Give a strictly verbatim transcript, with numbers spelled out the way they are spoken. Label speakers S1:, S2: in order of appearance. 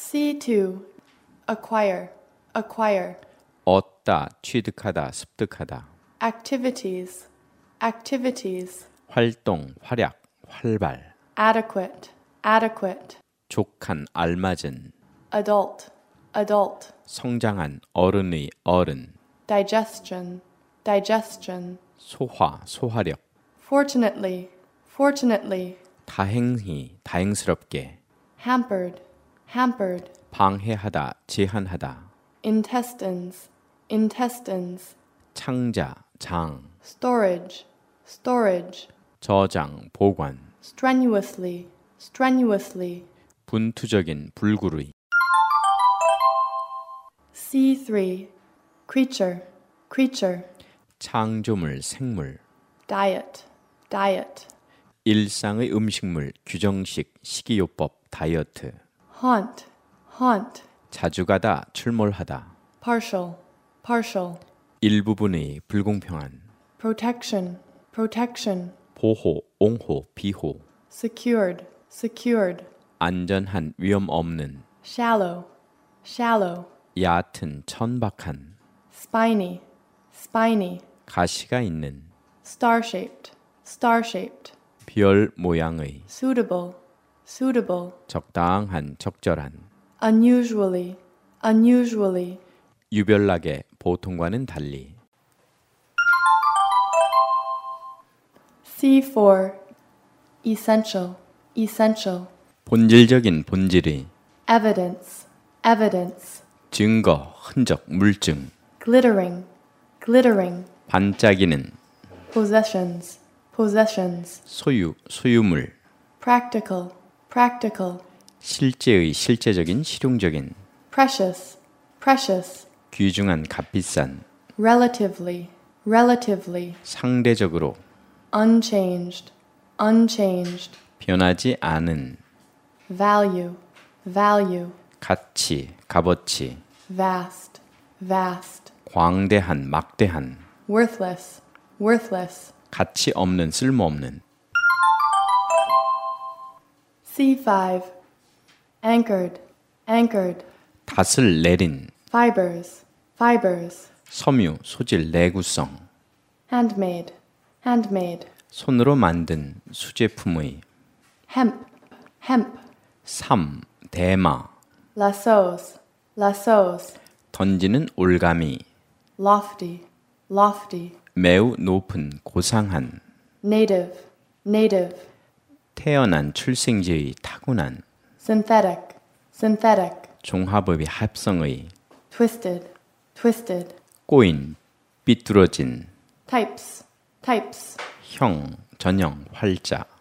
S1: C two. Acquire, acquire.
S2: 얻다, 취득하다, 습득하다.
S1: Activities, activities.
S2: 활동, 활약, 활발.
S1: Adequate, adequate.
S2: 족한, 알맞은.
S1: Adult, adult.
S2: 성장한, 어른의 어른.
S1: Digestion, digestion.
S2: 소화, 소화력.
S1: Fortunately, fortunately.
S2: 다행히, 다행스럽게.
S1: Hampered, hampered.
S2: 방해하다, 제한하다.
S1: Intestines, intestines.
S2: 창자, 장.
S1: Storage, storage.
S2: 저장, 보관.
S1: Strenuously, strenuously.
S2: 분투적인, 불구르이.
S1: C three. Creature, creature.
S2: 창조물, 생물.
S1: Diet, diet.
S2: 일상의 음식물, 규정식, 식이요법, 다이어트.
S1: Haunt, haunt.
S2: 자주 가다, 출몰하다.
S1: Partial, partial.
S2: 일부분의 불공평한.
S1: Protection, protection.
S2: 보호, 옹호, 비호.
S1: Secured, secured.
S2: 안전한, 위험 없는.
S1: Shallow, shallow.
S2: 얕은, 천박한.
S1: Spiny, spiny.
S2: 가시가 있는.
S1: Star-shaped, star-shaped.
S2: 별 모양의.
S1: Suitable, suitable.
S2: 적당한, 적절한.
S1: Unusually, unusually.
S2: 유별나게, 보통과는 달리.
S1: C four. Essential, essential.
S2: 본질적인, 본질의.
S1: Evidence, evidence.
S2: 증거, 흔적, 물증.
S1: Glittering, glittering.
S2: 반짝이는.
S1: Possessions, possessions.
S2: 소유, 소유물.
S1: Practical, practical.
S2: 실제의, 실제적인, 실용적인.
S1: Precious, precious.
S2: 귀중한, 값비싼.
S1: Relatively, relatively.
S2: 상대적으로.
S1: Unchanged, unchanged.
S2: 변하지 않은.
S1: Value, value.
S2: 가치, 값어치.
S1: Vast, vast.
S2: 광대한, 막대한.
S1: Worthless, worthless.
S2: 가치 없는, 쓸모없는.
S1: C five. Anchored, anchored.
S2: 닷을 내린.
S1: Fibers, fibers.
S2: 섬유, 소질, 내구성.
S1: Handmade, handmade.
S2: 손으로 만든, 수제품의.
S1: Hemp, hemp.
S2: 삶, 대마.
S1: Lassos, lassos.
S2: 던지는 올가미.
S1: Lofty, lofty.
S2: 매우 높은, 고상한.
S1: Native, native.
S2: 태어난, 출생지의, 타고난.
S1: Synthetic, synthetic.
S2: 종합의, 합성의.
S1: Twisted, twisted.
S2: 꼬인, 삐뚤어진.
S1: Types, types.
S2: 형, 전형, 활자.